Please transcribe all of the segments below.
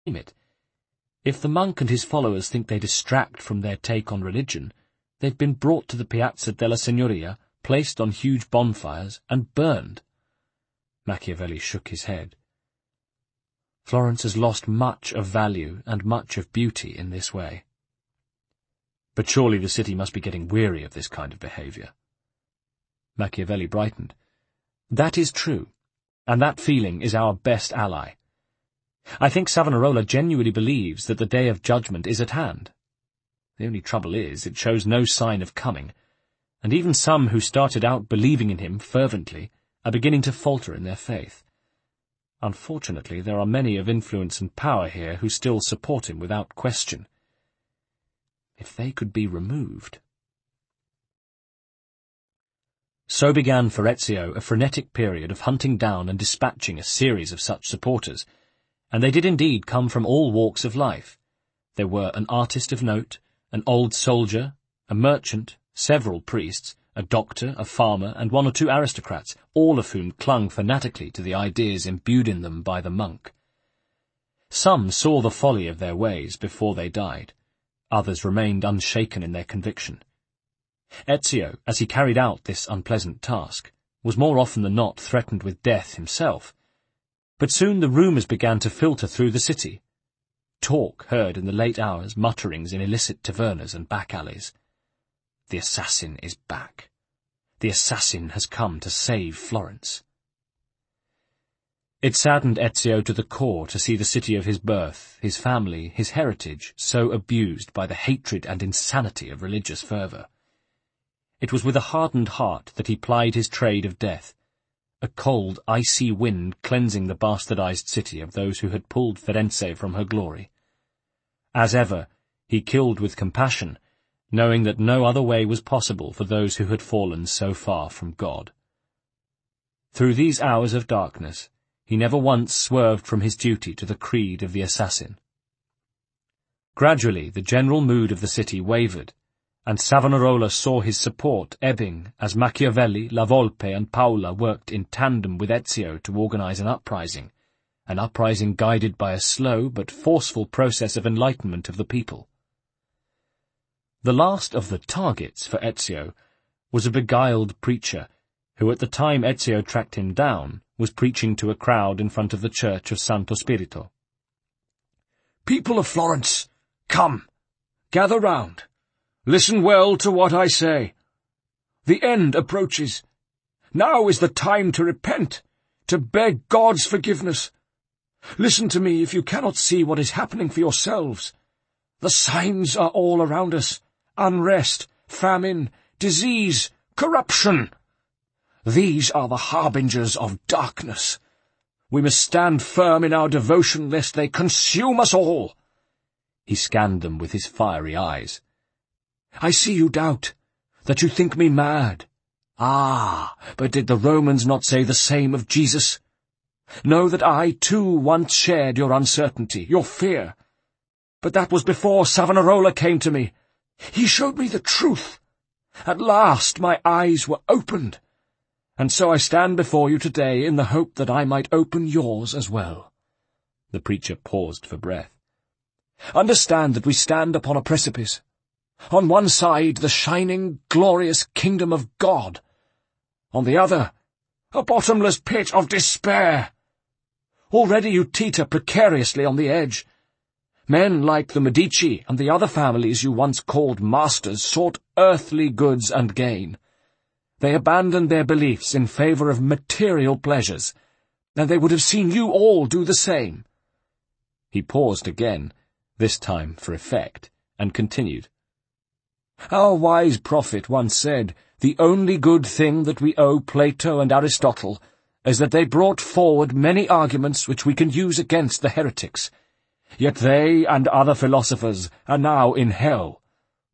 it. If the monk and his followers think they distract from their take on religion, they've been brought to the Piazza della Signoria, placed on huge bonfires, and burned. Machiavelli shook his head. Florence has lost much of value and much of beauty in this way. But surely the city must be getting weary of this kind of behaviour. Machiavelli brightened. That is true, and that feeling is our best ally. I think Savonarola genuinely believes that the day of judgment is at hand. The only trouble is, it shows no sign of coming, and even some who started out believing in him fervently are beginning to falter in their faith. Unfortunately, there are many of influence and power here who still support him without question. If they could be removed. So began for Ezio a frenetic period of hunting down and dispatching a series of such supporters, and they did indeed come from all walks of life. There were an artist of note, an old soldier, a merchant, several priests, a doctor, a farmer, and one or two aristocrats, all of whom clung fanatically to the ideas imbued in them by the monk. Some saw the folly of their ways before they died. Others remained unshaken in their conviction. Ezio, as he carried out this unpleasant task, was more often than not threatened with death himself. But soon the rumours began to filter through the city. Talk heard in the late hours, mutterings in illicit tavernas and back alleys. The assassin is back. The assassin has come to save Florence. It saddened Ezio to the core to see the city of his birth, his family, his heritage, so abused by the hatred and insanity of religious fervour. It was with a hardened heart that he plied his trade of death, a cold, icy wind cleansing the bastardized city of those who had pulled Firenze from her glory. As ever, he killed with compassion, knowing that no other way was possible for those who had fallen so far from God. Through these hours of darkness, he never once swerved from his duty to the creed of the assassin. Gradually, the general mood of the city wavered, and Savonarola saw his support ebbing as Machiavelli, La Volpe, and Paula worked in tandem with Ezio to organize an uprising guided by a slow but forceful process of enlightenment of the people. The last of the targets for Ezio was a beguiled preacher, who at the time Ezio tracked him down was preaching to a crowd in front of the church of Santo Spirito. "People of Florence, come, gather round. Listen well to what I say. The end approaches. Now is the time to repent, to beg God's forgiveness. Listen to me if you cannot see what is happening for yourselves. The signs are all around us. Unrest, famine, disease, corruption. These are the harbingers of darkness. We must stand firm in our devotion lest they consume us all." He scanned them with his fiery eyes. "I see you doubt, that you think me mad. Ah, but did the Romans not say the same of Jesus? Know that I, too, once shared your uncertainty, your fear. But that was before Savonarola came to me. He showed me the truth. At last my eyes were opened. And so I stand before you today in the hope that I might open yours as well." The preacher paused for breath. "Understand that we stand upon a precipice. On one side, the shining, glorious kingdom of God. On the other, a bottomless pit of despair. Already you teeter precariously on the edge. Men like the Medici and the other families you once called masters sought earthly goods and gain. They abandoned their beliefs in favour of material pleasures, and they would have seen you all do the same." He paused again, this time for effect, and continued. "Our wise prophet once said, the only good thing that we owe Plato and Aristotle is that they brought forward many arguments which we can use against the heretics. Yet they and other philosophers are now in hell.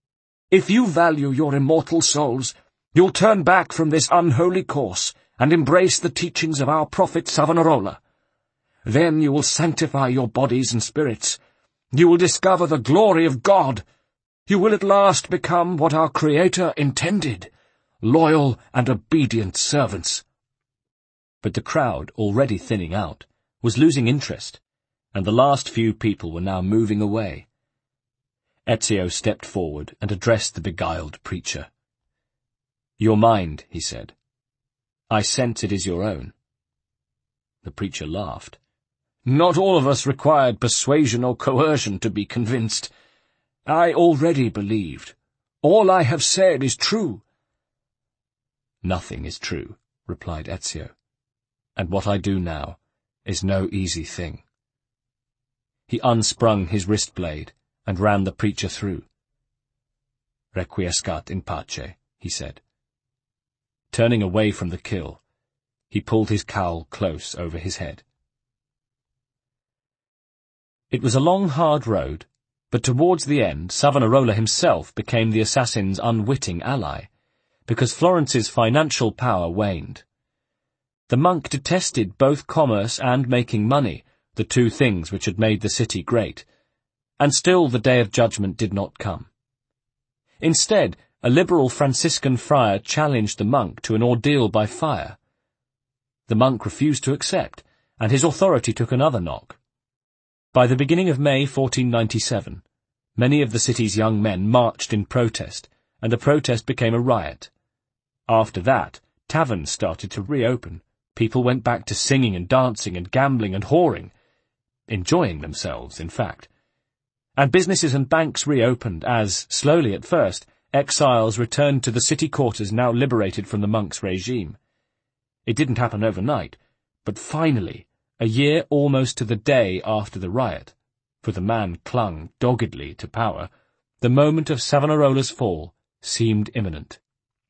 If you value your immortal souls, you'll turn back from this unholy course and embrace the teachings of our prophet Savonarola. Then you will sanctify your bodies and spirits. You will discover the glory of God. You will at last become what our Creator intended, loyal and obedient servants." But the crowd, already thinning out, was losing interest, and the last few people were now moving away. Ezio stepped forward and addressed the beguiled preacher. "Your mind," he said. "I sense it is your own." The preacher laughed. "Not all of us required persuasion or coercion to be convinced. I already believed. All I have said is true." "Nothing is true," replied Ezio, "and what I do now is no easy thing." He unsprung his wrist blade and ran the preacher through. "Requiescat in pace," he said. Turning away from the kill, he pulled his cowl close over his head. It was a long, hard road, but towards the end Savonarola himself became the assassin's unwitting ally, because Florence's financial power waned. The monk detested both commerce and making money, the two things which had made the city great, and still the day of judgment did not come. Instead, a liberal Franciscan friar challenged the monk to an ordeal by fire. The monk refused to accept, and his authority took another knock. By the beginning of May 1497, many of the city's young men marched in protest, and the protest became a riot. After that, taverns started to reopen. People went back to singing and dancing and gambling and whoring, enjoying themselves, in fact. And businesses and banks reopened as, slowly at first, exiles returned to the city quarters now liberated from the monk's regime. It didn't happen overnight, but finally, a year almost to the day after the riot, for the man clung doggedly to power, the moment of Savonarola's fall seemed imminent.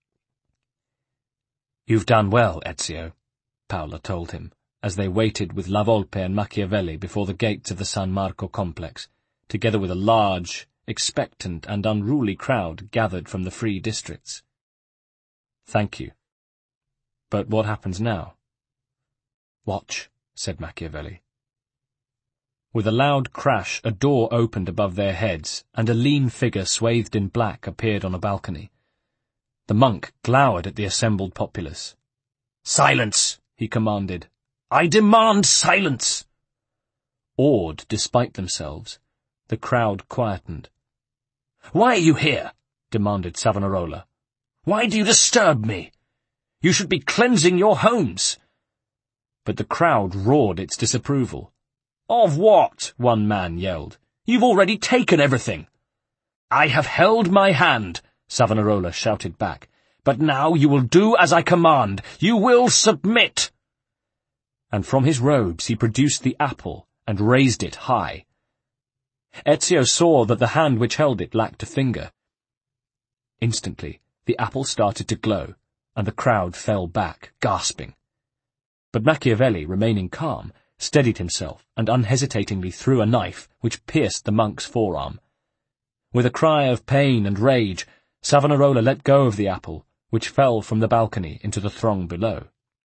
"You've done well, Ezio," Paola told him, as they waited with La Volpe and Machiavelli before the gates of the San Marco complex, together with a large, expectant and unruly crowd gathered from the free districts. "Thank you. But what happens now?" "Watch," said Machiavelli. With a loud crash, a door opened above their heads, and a lean figure swathed in black appeared on a balcony. The monk glowered at the assembled populace. "Silence!" he commanded. "I demand silence!" Awed despite themselves, the crowd quietened. "Why are you here?" demanded Savonarola. "Why do you disturb me? You should be cleansing your homes." But the crowd roared its disapproval. "Of what?" one man yelled. "You've already taken everything." "I have held my hand," Savonarola shouted back. "But now you will do as I command. You will submit." And from his robes he produced the apple and raised it high. Ezio saw that the hand which held it lacked a finger. Instantly, the apple started to glow, and the crowd fell back, gasping. But Machiavelli, remaining calm, steadied himself and unhesitatingly threw a knife which pierced the monk's forearm. With a cry of pain and rage, Savonarola let go of the apple, which fell from the balcony into the throng below.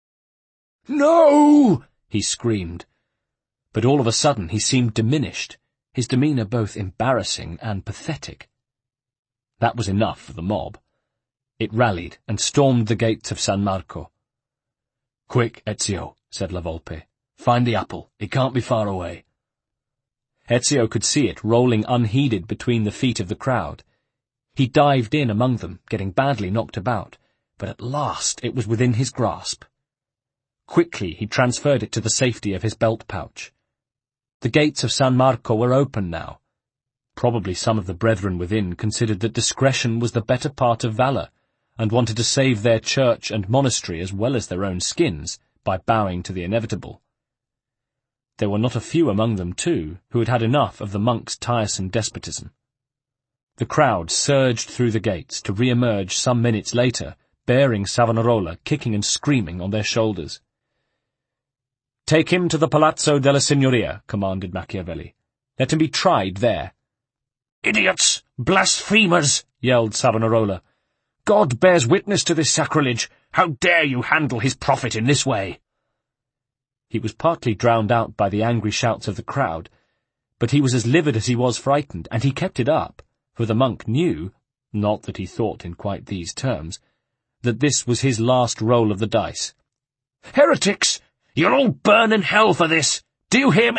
"No!" he screamed. But all of a sudden he seemed diminished, his demeanour both embarrassing and pathetic. That was enough for the mob. It rallied and stormed the gates of San Marco. "Quick, Ezio," said La Volpe. "Find the apple. It can't be far away." Ezio could see it rolling unheeded between the feet of the crowd. He dived in among them, getting badly knocked about, but at last it was within his grasp. Quickly he transferred it to the safety of his belt pouch. The gates of San Marco were open now. Probably some of the brethren within considered that discretion was the better part of valour, and wanted to save their church and monastery as well as their own skins by bowing to the inevitable. There were not a few among them, too, who had had enough of the monk's tiresome despotism. The crowd surged through the gates to re-emerge some minutes later, bearing Savonarola, kicking and screaming on their shoulders. "Take him to the Palazzo della Signoria," commanded Machiavelli. "Let him be tried there." "Idiots! Blasphemers!" yelled Savonarola. "God bears witness to this sacrilege. How dare you handle his prophet in this way?" He was partly drowned out by the angry shouts of the crowd, but he was as livid as he was frightened, and he kept it up, for the monk knew, not that he thought in quite these terms, that this was his last roll of the dice. "Heretics! You'll all burn in hell for this! Do you hear me?"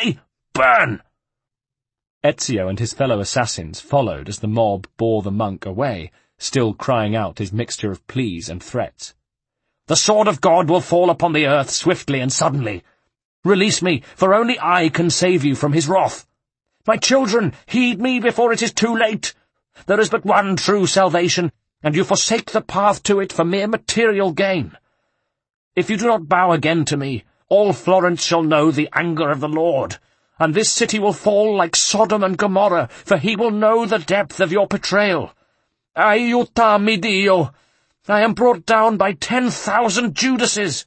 burn!" Ezio and his fellow assassins followed as the mob bore the monk away, still crying out his mixture of pleas and threats. "The sword of God will fall upon the earth swiftly and suddenly. Release me, for only I can save you from his wrath. My children, heed me before it is too late. There is but one true salvation, and you forsake the path to it for mere material gain. If you do not bow again to me, all Florence shall know the anger of the Lord, and this city will fall like Sodom and Gomorrah, for he will know the depth of your betrayal. Aiutami Dio! I am brought down by 10,000 Judases!"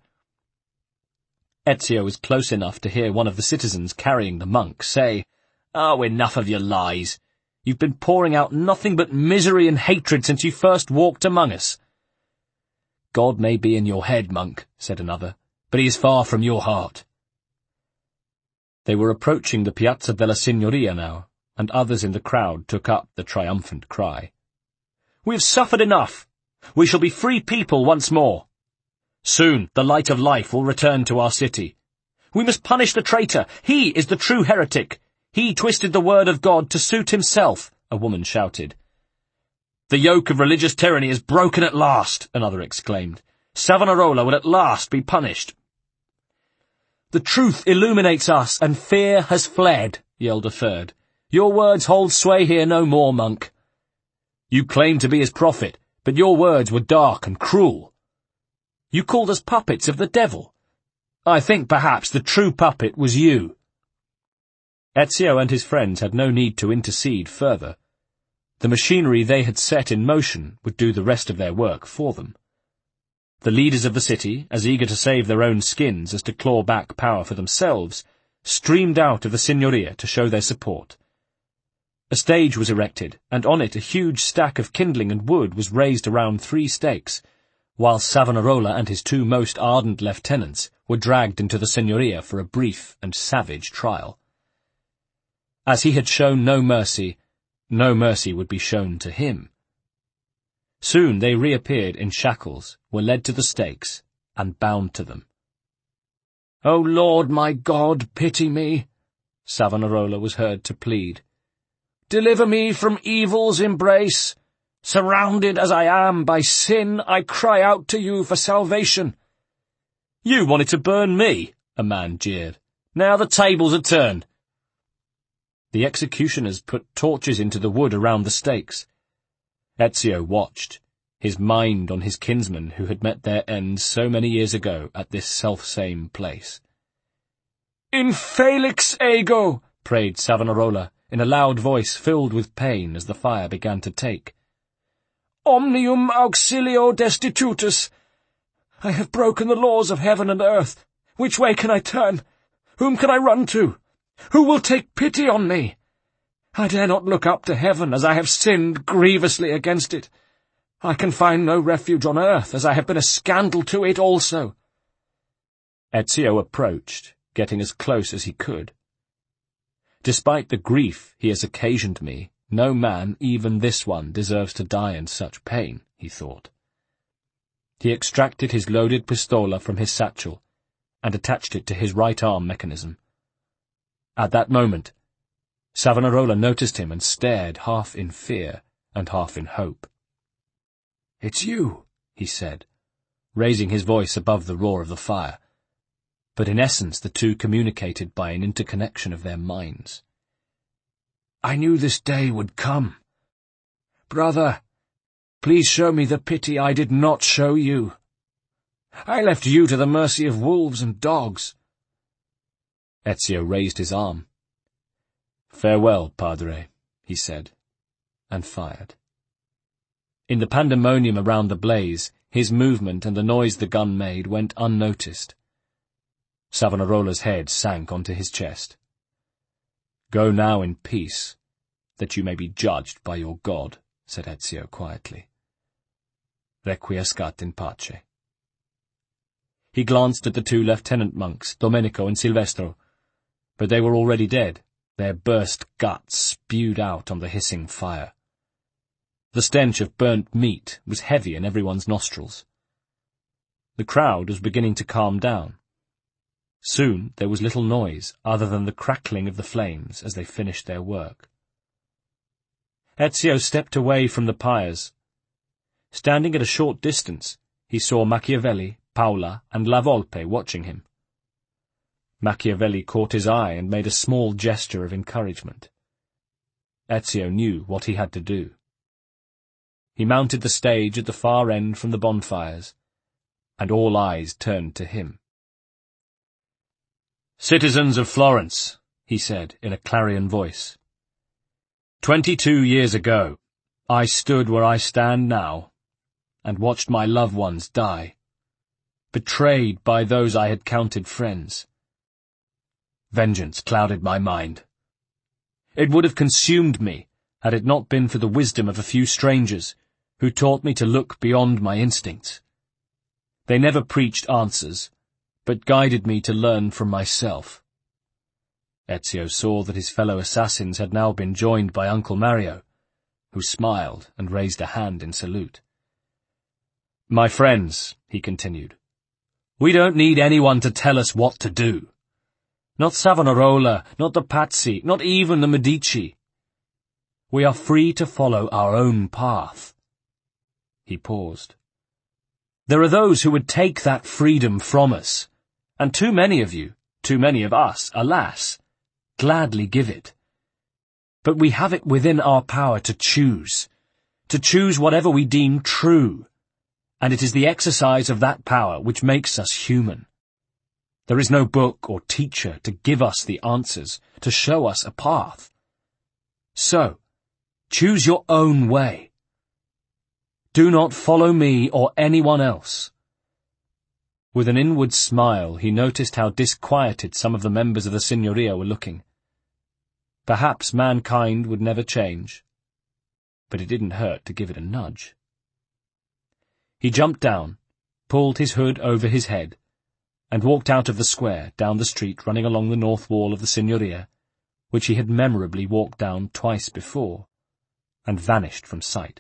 Ezio was close enough to hear one of the citizens carrying the monk say, "Oh, enough of your lies. You've been pouring out nothing but misery and hatred since you first walked among us." "God may be in your head, monk," said another, "but he is far from your heart." They were approaching the Piazza della Signoria now, and others in the crowd took up the triumphant cry. "We have suffered enough. We shall be free people once more. Soon the light of life will return to our city. We must punish the traitor. He is the true heretic. He twisted the word of God to suit himself," a woman shouted. "The yoke of religious tyranny is broken at last," another exclaimed. "Savonarola will at last be punished." "The truth illuminates us, and fear has fled," yelled a third. "Your words hold sway here no more, monk." "You claim to be his prophet, but your words were dark and cruel." "You called us puppets of the devil. I think perhaps the true puppet was you." Ezio and his friends had no need to intercede further. The machinery they had set in motion would do the rest of their work for them. The leaders of the city, as eager to save their own skins as to claw back power for themselves, streamed out of the Signoria to show their support. A stage was erected, and on it a huge stack of kindling and wood was raised around 3 stakes, while Savonarola and his 2 most ardent lieutenants were dragged into the Signoria for a brief and savage trial. As he had shown no mercy would be shown to him. Soon they reappeared in shackles, were led to the stakes, and bound to them. "O Lord my God, pity me," Savonarola was heard to plead. "Deliver me from evil's embrace. Surrounded as I am by sin, I cry out to you for salvation." "You wanted to burn me," a man jeered. "Now the tables are turned." The executioners put torches into the wood around the stakes. Ezio watched, his mind on his kinsmen who had met their end so many years ago at this selfsame place. "In felix ego," prayed Savonarola, in a loud voice filled with pain as the fire began to take. "Omnium auxilio destitutus. I have broken the laws of heaven and earth. Which way can I turn? Whom can I run to? Who will take pity on me? I dare not look up to heaven, as I have sinned grievously against it. I can find no refuge on earth, as I have been a scandal to it also." Ezio approached, getting as close as he could. "Despite the grief he has occasioned me, no man, even this one, deserves to die in such pain," he thought. He extracted his loaded pistola from his satchel and attached it to his right arm mechanism. At that moment, Savonarola noticed him and stared half in fear and half in hope. "It's you," he said, raising his voice above the roar of the fire. But in essence the two communicated by an interconnection of their minds. "I knew this day would come. Brother, please show me the pity I did not show you. I left you to the mercy of wolves and dogs." Ezio raised his arm. "Farewell, Padre," he said, and fired. In the pandemonium around the blaze, his movement and the noise the gun made went unnoticed. Savonarola's head sank onto his chest. "Go now in peace, that you may be judged by your God," said Ezio quietly. "Requiescat in pace." He glanced at the 2 lieutenant monks, Domenico and Silvestro, but they were already dead, their burst guts spewed out on the hissing fire. The stench of burnt meat was heavy in everyone's nostrils. The crowd was beginning to calm down. Soon there was little noise other than the crackling of the flames as they finished their work. Ezio stepped away from the pyres. Standing at a short distance, he saw Machiavelli, Paula, and La Volpe watching him. Machiavelli caught his eye and made a small gesture of encouragement. Ezio knew what he had to do. He mounted the stage at the far end from the bonfires, and all eyes turned to him. "Citizens of Florence," he said in a clarion voice, 22 years ago, I stood where I stand now, and watched my loved ones die, betrayed by those I had counted friends. Vengeance clouded my mind. It would have consumed me had it not been for the wisdom of a few strangers who taught me to look beyond my instincts. They never preached answers, but guided me to learn from myself. Ezio saw that his fellow assassins had now been joined by Uncle Mario, who smiled and raised a hand in salute. "My friends," he continued, "we don't need anyone to tell us what to do. Not Savonarola, not the Pazzi, not even the Medici. We are free to follow our own path." He paused. "There are those who would take that freedom from us, and too many of you, too many of us, alas, gladly give it. But we have it within our power to choose whatever we deem true, and it is the exercise of that power which makes us human. There is no book or teacher to give us the answers, to show us a path. So, choose your own way. Do not follow me or anyone else." With an inward smile, he noticed how disquieted some of the members of the Signoria were looking. Perhaps mankind would never change, but it didn't hurt to give it a nudge. He jumped down, pulled his hood over his head, and walked out of the square, down the street running along the north wall of the Signoria, which he had memorably walked down twice before, and vanished from sight.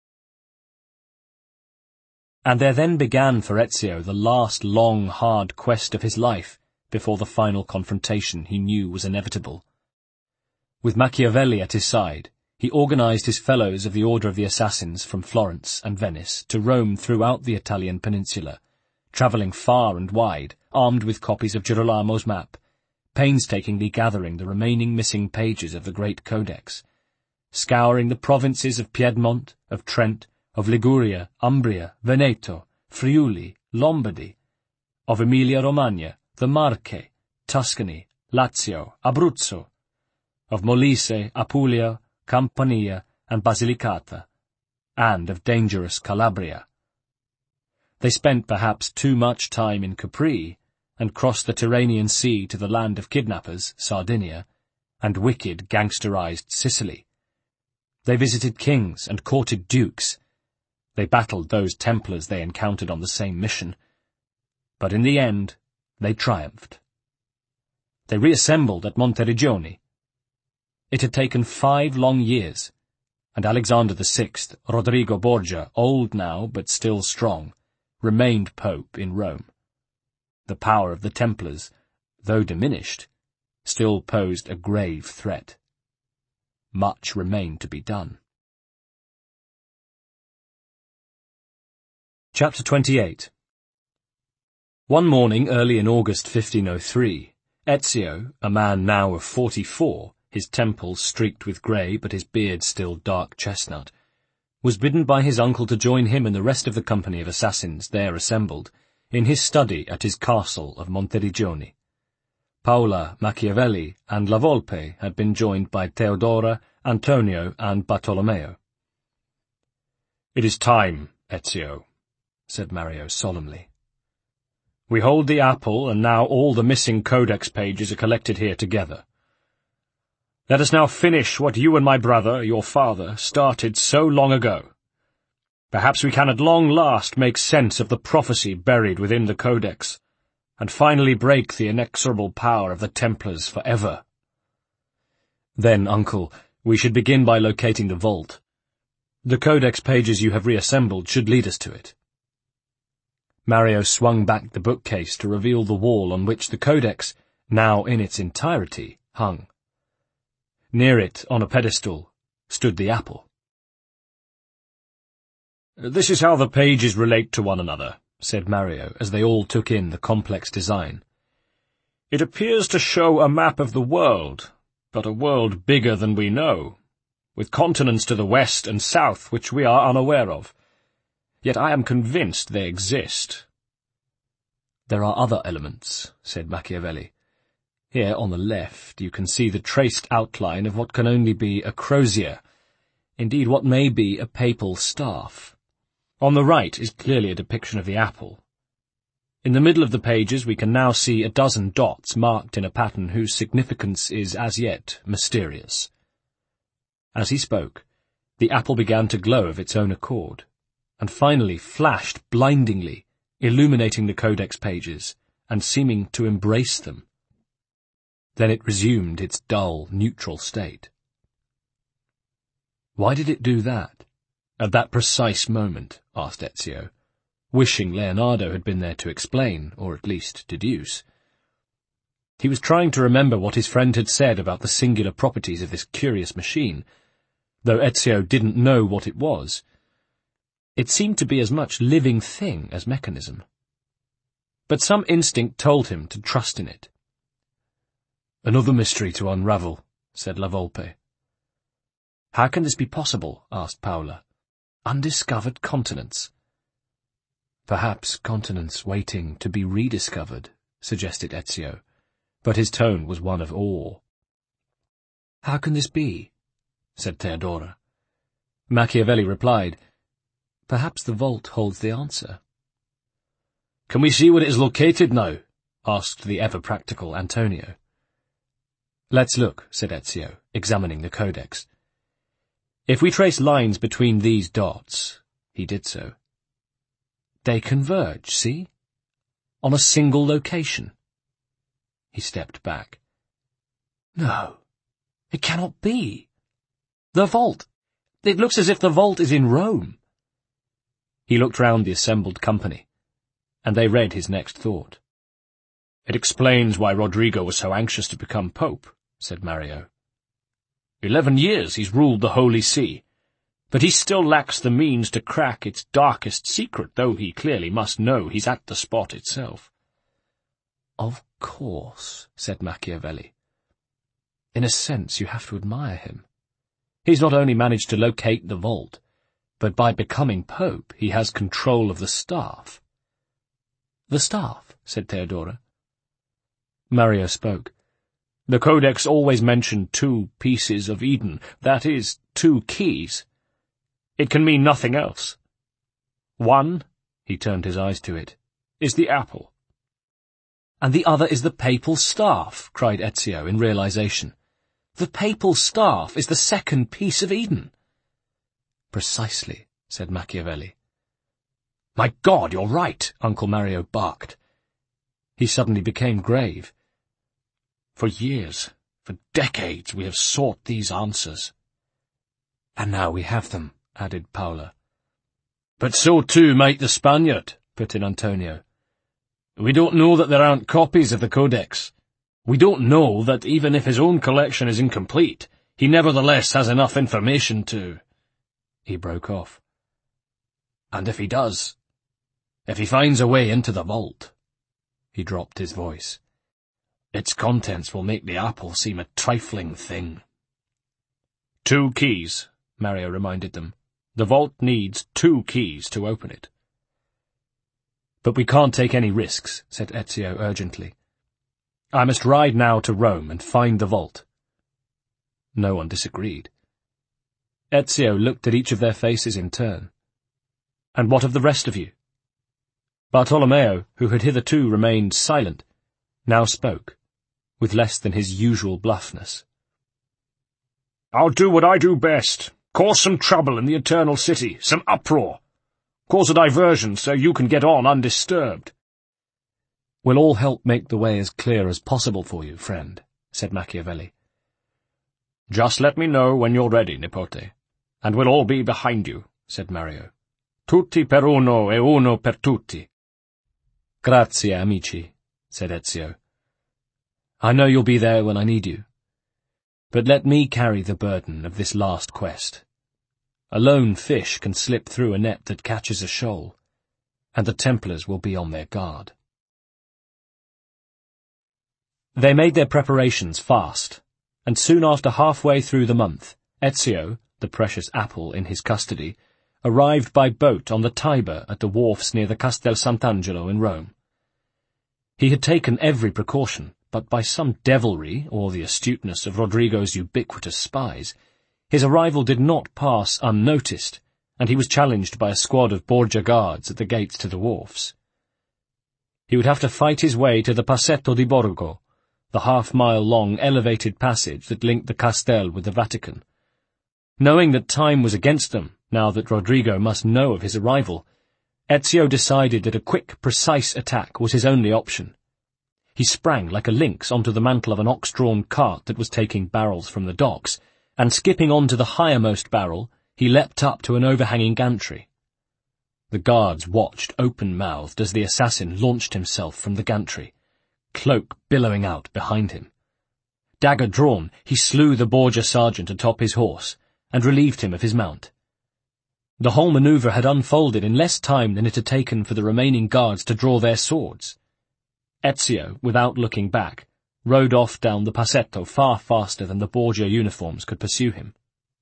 And there then began for Ezio the last long, hard quest of his life before the final confrontation he knew was inevitable. With Machiavelli at his side, he organized his fellows of the Order of the Assassins from Florence and Venice to roam throughout the Italian peninsula, travelling far and wide, armed with copies of Girolamo's map, painstakingly gathering the remaining missing pages of the great codex, scouring the provinces of Piedmont, of Trent, of Liguria, Umbria, Veneto, Friuli, Lombardy, of Emilia-Romagna, the Marche, Tuscany, Lazio, Abruzzo, of Molise, Apulia, Campania, and Basilicata, and of dangerous Calabria. They spent perhaps too much time in Capri, and crossed the Tyrrhenian Sea to the land of kidnappers, Sardinia, and wicked gangsterized Sicily. They visited kings and courted dukes. They battled those Templars they encountered on the same mission. But in the end, they triumphed. They reassembled at Monteriggioni. It had taken 5 long years, and Alexander VI, Rodrigo Borgia, old now but still strong, remained Pope in Rome. The power of the Templars, though diminished, still posed a grave threat. Much remained to be done. Chapter 28. One morning early in August 1503, Ezio, a man now of 44, his temples streaked with grey but his beard still dark chestnut, was bidden by his uncle to join him and the rest of the company of assassins there assembled in his study at his castle of Monteriggioni. Paula, Machiavelli, and La Volpe had been joined by Theodora, Antonio, and Bartolomeo. "It is time, Ezio," said Mario solemnly. "We hold the apple, and now all the missing codex pages are collected here together. Let us now finish what you and my brother, your father, started so long ago. Perhaps we can at long last make sense of the prophecy buried within the codex, and finally break the inexorable power of the Templars forever. Then, uncle, we should begin by locating the vault. The codex pages you have reassembled should lead us to it." Mario swung back the bookcase to reveal the wall on which the codex, now in its entirety, hung. Near it, on a pedestal, stood the apple. "This is how the pages relate to one another," said Mario, as they all took in the complex design. "It appears to show a map of the world, but a world bigger than we know, with continents to the west and south which we are unaware of. Yet I am convinced they exist." "There are other elements," said Machiavelli. "Here, on the left, you can see the traced outline of what can only be a crozier, indeed what may be a papal staff. On the right is clearly a depiction of the apple. In the middle of the pages we can now see a dozen dots marked in a pattern whose significance is as yet mysterious." As he spoke, the apple began to glow of its own accord, and finally flashed blindingly, illuminating the codex pages, and seeming to embrace them. Then it resumed its dull, neutral state. "Why did it do that, at that precise moment?" asked Ezio, wishing Leonardo had been there to explain, or at least deduce. He was trying to remember what his friend had said about the singular properties of this curious machine, though Ezio didn't know what it was. It seemed to be as much living thing as mechanism. But some instinct told him to trust in it. "Another mystery to unravel," said La Volpe. "How can this be possible?" asked Paula. "Undiscovered continents." "Perhaps continents waiting to be rediscovered," suggested Ezio, but his tone was one of awe. "How can this be?" said Theodora. Machiavelli replied, "Perhaps the vault holds the answer." "Can we see where it is located now?" asked the ever-practical Antonio. "Let's look," said Ezio, examining the codex. "If we trace lines between these dots," he did so. "They converge, see? On a single location." He stepped back. "No, it cannot be. The vault! It looks as if the vault is in Rome." He looked round the assembled company, and they read his next thought. "It explains why Rodrigo was so anxious to become pope," said Mario. 11 years he's ruled the Holy See, but he still lacks the means to crack its darkest secret, though he clearly must know he's at the spot itself." "Of course," said Machiavelli. "In a sense you have to admire him. He's not only managed to locate the vault, but by becoming pope he has control of the staff." "The staff?" said Theodora. Mario spoke. "The Codex always mentioned 2 pieces of Eden, that is, 2 keys. It can mean nothing else. One," he turned his eyes to it, "is the apple." "And the other is the papal staff," cried Ezio in realization. "The papal staff is the second piece of Eden." "Precisely," said Machiavelli. "My God, you're right," Uncle Mario barked. He suddenly became grave. "For years, for decades, we have sought these answers." "And now we have them," added Paula. "But so too might the Spaniard," put in Antonio. "We don't know that there aren't copies of the Codex. We don't know that even if his own collection is incomplete, he nevertheless has enough information to—" He broke off. "And if he does, if he finds a way into the vault," he dropped his voice, "its contents will make the apple seem a trifling thing." 2 keys, Mario reminded them. "The vault needs 2 keys to open it." "But we can't take any risks," said Ezio urgently. "I must ride now to Rome and find the vault." No one disagreed. Ezio looked at each of their faces in turn. "And what of the rest of you?" Bartolomeo, who had hitherto remained silent, now spoke, with less than his usual bluffness. "I'll do what I do best. Cause some trouble in the Eternal City, some uproar. Cause a diversion so you can get on undisturbed." "We'll all help make the way as clear as possible for you, friend," said Machiavelli. "Just let me know when you're ready, Nipote, and we'll all be behind you," said Mario. "Tutti per uno e uno per tutti." Grazie, amici, said Ezio. I know you'll be there when I need you. But let me carry the burden of this last quest. A lone fish can slip through a net that catches a shoal, and the Templars will be on their guard. They made their preparations fast, and soon after halfway through the month, Ezio, the precious apple in his custody, arrived by boat on the Tiber at the wharfs near the Castel Sant'Angelo in Rome. He had taken every precaution, but by some devilry, or the astuteness of Rodrigo's ubiquitous spies, his arrival did not pass unnoticed, and he was challenged by a squad of Borgia guards at the gates to the wharfs. He would have to fight his way to the Passetto di Borgo, the half-mile-long elevated passage that linked the Castel with the Vatican. Knowing that time was against them, now that Rodrigo must know of his arrival, Ezio decided that a quick, precise attack was his only option. He sprang like a lynx onto the mantle of an ox-drawn cart that was taking barrels from the docks, and skipping on to the highermost barrel, he leapt up to an overhanging gantry. The guards watched open-mouthed as the assassin launched himself from the gantry, cloak billowing out behind him. Dagger drawn, he slew the Borgia sergeant atop his horse, and relieved him of his mount. The whole manoeuvre had unfolded in less time than it had taken for the remaining guards to draw their swords. Ezio, without looking back, rode off down the Passetto far faster than the Borgia uniforms could pursue him.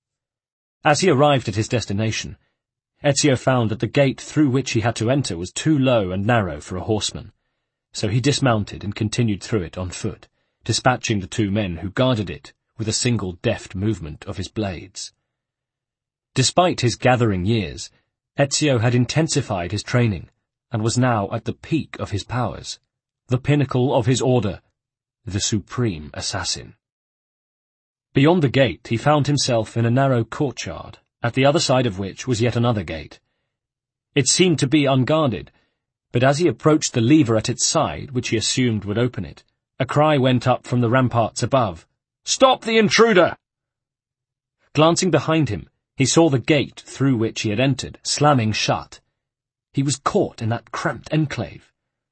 As he arrived at his destination, Ezio found that the gate through which he had to enter was too low and narrow for a horseman, so he dismounted and continued through it on foot, dispatching the 2 men who guarded it with a single deft movement of his blades. Despite his gathering years, Ezio had intensified his training, and was now at the peak of his powers, the pinnacle of his order, the supreme assassin. Beyond the gate he found himself in a narrow courtyard, at the other side of which was yet another gate. It seemed to be unguarded, but as he approached the lever at its side, which he assumed would open it, a cry went up from the ramparts above, "Stop the intruder!" Glancing behind him, he saw the gate through which he had entered, slamming shut. He was caught in that cramped enclave.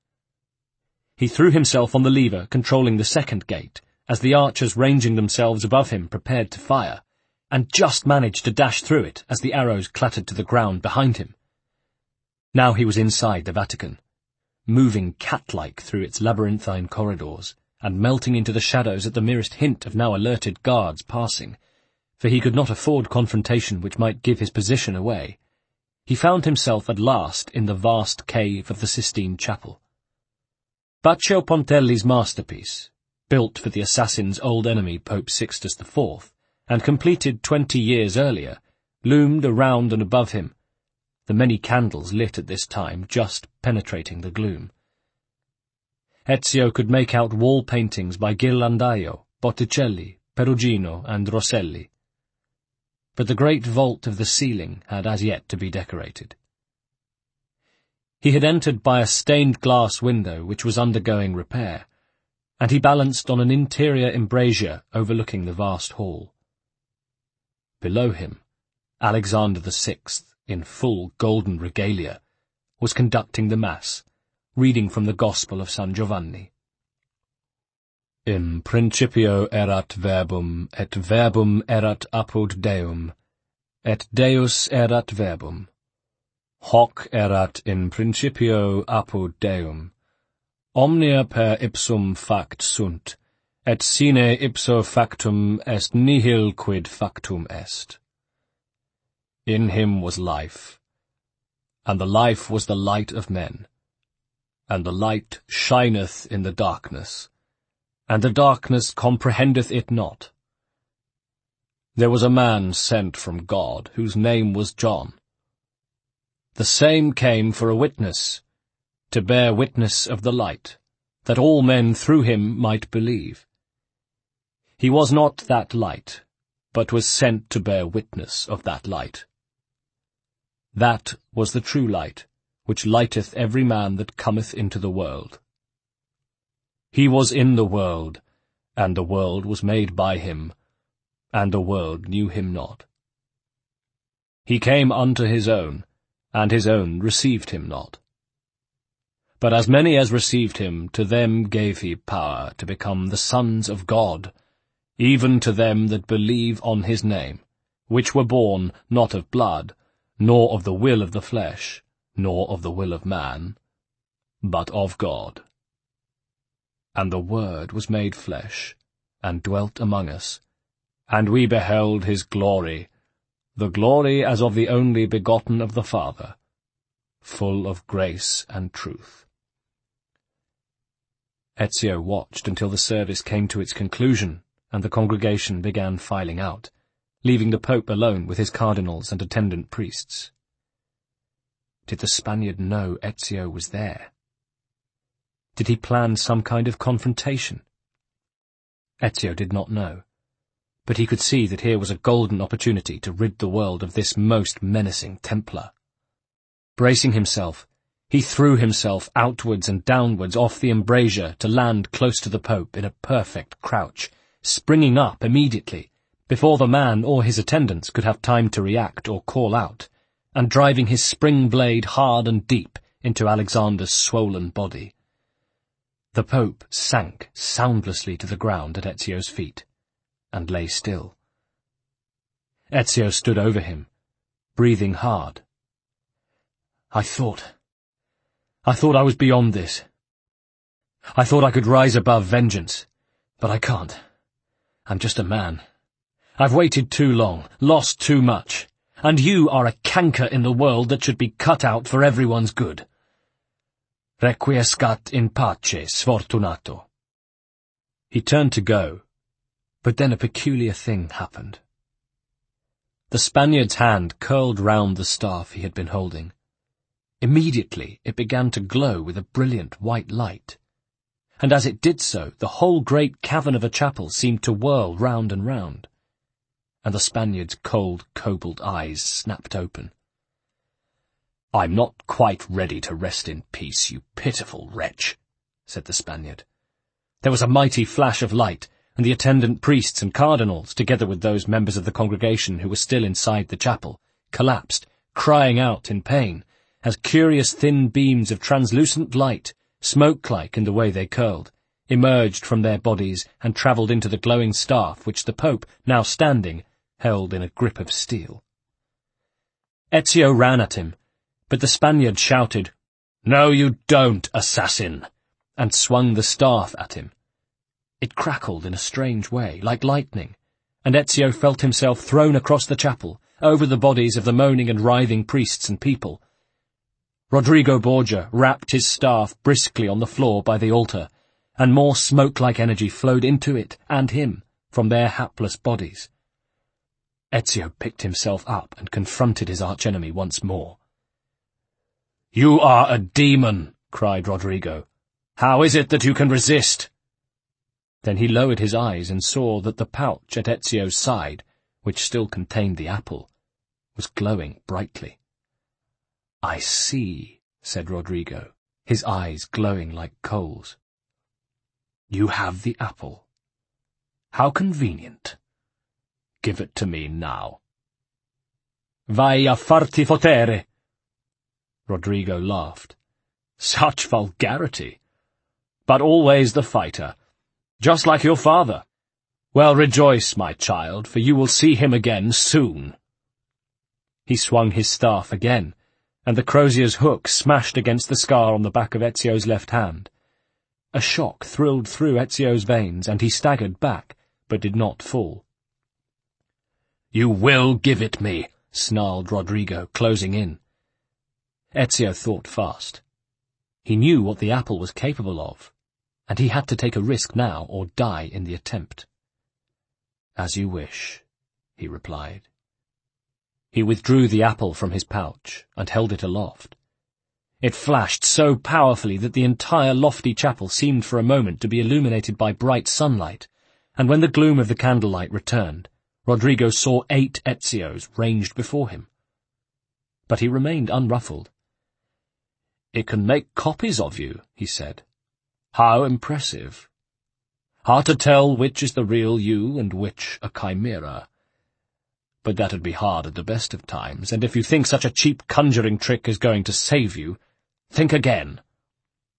He threw himself on the lever controlling the second gate, as the archers ranging themselves above him prepared to fire, and just managed to dash through it as the arrows clattered to the ground behind him. Now he was inside the Vatican, moving cat-like through its labyrinthine corridors, and melting into the shadows at the merest hint of now alerted guards passing, for he could not afford confrontation which might give his position away. He found himself at last in the vast cave of the Sistine Chapel. Baccio Pontelli's masterpiece, built for the assassin's old enemy Pope Sixtus IV, and completed 20 years earlier, loomed around and above him, the many candles lit at this time just penetrating the gloom. Ezio could make out wall paintings by Ghirlandaio, Botticelli, Perugino, and Rosselli. But the great vault of the ceiling had as yet to be decorated. He had entered by a stained-glass window which was undergoing repair, and he balanced on an interior embrasure overlooking the vast hall. Below him, Alexander VI, in full golden regalia, was conducting the Mass, reading from the Gospel of San Giovanni. In principio erat verbum, et verbum erat apud Deum, et Deus erat verbum. Hoc erat in principio apud Deum. Omnia per ipsum fact sunt, et sine ipso factum est nihil quid factum est. In him was life, and the life was the light of men, and the light shineth in the darkness, and the darkness comprehendeth it not. There was a man sent from God, whose name was John. The same came for a witness, to bear witness of the light, that all men through him might believe. He was not that light, but was sent to bear witness of that light. That was the true light, which lighteth every man that cometh into the world. He was in the world, and the world was made by him, and the world knew him not. He came unto his own, and his own received him not. But as many as received him, to them gave he power to become the sons of God, even to them that believe on his name, which were born not of blood, nor of the will of the flesh, nor of the will of man, but of God. And the Word was made flesh, and dwelt among us, and we beheld his glory, the glory as of the only begotten of the Father, full of grace and truth. Ezio watched until the service came to its conclusion, and the congregation began filing out, leaving the Pope alone with his cardinals and attendant priests. Did the Spaniard know Ezio was there? Did he plan some kind of confrontation? Ezio did not know, but he could see that here was a golden opportunity to rid the world of this most menacing Templar. Bracing himself, he threw himself outwards and downwards off the embrasure to land close to the Pope in a perfect crouch, springing up immediately, before the man or his attendants could have time to react or call out, and driving his spring blade hard and deep into Alexander's swollen body. The Pope sank soundlessly to the ground at Ezio's feet, and lay still. Ezio stood over him, breathing hard. I thought I was beyond this. I thought I could rise above vengeance, but I can't. I'm just a man. I've waited too long, lost too much, and you are a canker in the world that should be cut out for everyone's good. Requiescat in pace, sfortunato. He turned to go, but then a peculiar thing happened. The Spaniard's hand curled round the staff he had been holding. Immediately it began to glow with a brilliant white light, and as it did so, the whole great cavern of a chapel seemed to whirl round and round, and the Spaniard's cold cobalt eyes snapped open. "I'm not quite ready to rest in peace, you pitiful wretch," said the Spaniard. There was a mighty flash of light, and the attendant priests and cardinals, together with those members of the congregation who were still inside the chapel, collapsed, crying out in pain, as curious thin beams of translucent light, smoke-like in the way they curled, emerged from their bodies and travelled into the glowing staff which the Pope, now standing, held in a grip of steel. Ezio ran at him, but the Spaniard shouted, "No, you don't, assassin!" and swung the staff at him. It crackled in a strange way, like lightning, and Ezio felt himself thrown across the chapel, over the bodies of the moaning and writhing priests and people. Rodrigo Borgia rapped his staff briskly on the floor by the altar, and more smoke-like energy flowed into it and him from their hapless bodies. Ezio picked himself up and confronted his archenemy once more. "You are a demon," cried Rodrigo. "How is it that you can resist?" Then he lowered his eyes and saw that the pouch at Ezio's side, which still contained the apple, was glowing brightly. "I see," said Rodrigo, his eyes glowing like coals. "You have the apple. How convenient. Give it to me now." "Vai a farti fotere!" Rodrigo laughed. "Such vulgarity! But always the fighter, just like your father. Well, rejoice, my child, for you will see him again soon." He swung his staff again, and the crozier's hook smashed against the scar on the back of Ezio's left hand. A shock thrilled through Ezio's veins, and he staggered back, but did not fall. "You will give it me," snarled Rodrigo, closing in. Ezio thought fast. He knew what the apple was capable of, and he had to take a risk now or die in the attempt. "As you wish," he replied. He withdrew the apple from his pouch and held it aloft. It flashed so powerfully that the entire lofty chapel seemed for a moment to be illuminated by bright sunlight, and when the gloom of the candlelight returned, Rodrigo saw 8 Ezios ranged before him. But he remained unruffled. "It can make copies of you," he said. "How impressive. Hard to tell which is the real you and which a chimera. But that'd be hard at the best of times, and if you think such a cheap conjuring trick is going to save you, think again."